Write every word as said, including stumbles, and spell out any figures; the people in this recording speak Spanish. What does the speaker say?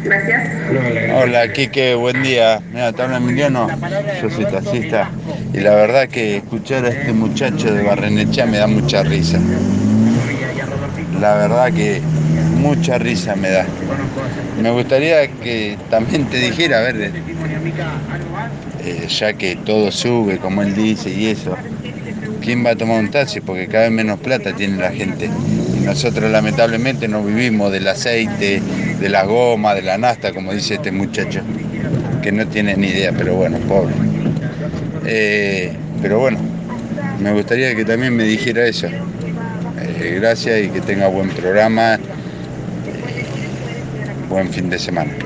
Gracias. Hola, Quique, buen día. Mira, te habla Emiliano, yo soy taxista y la verdad que escuchar a este muchacho de Barrenechea me da mucha risa. La verdad que mucha risa me da. Me gustaría que también te dijera, a ver, eh, ya que todo sube, como él dice y eso, ¿quién va a tomar un taxi? Porque cada vez menos plata tiene la gente. Y nosotros lamentablemente no vivimos del aceite, de la goma, de la nafta, como dice este muchacho, que no tiene ni idea, pero bueno, pobre. Eh, pero bueno, me gustaría que también me dijera eso. Eh, gracias y que tenga buen programa y buen fin de semana.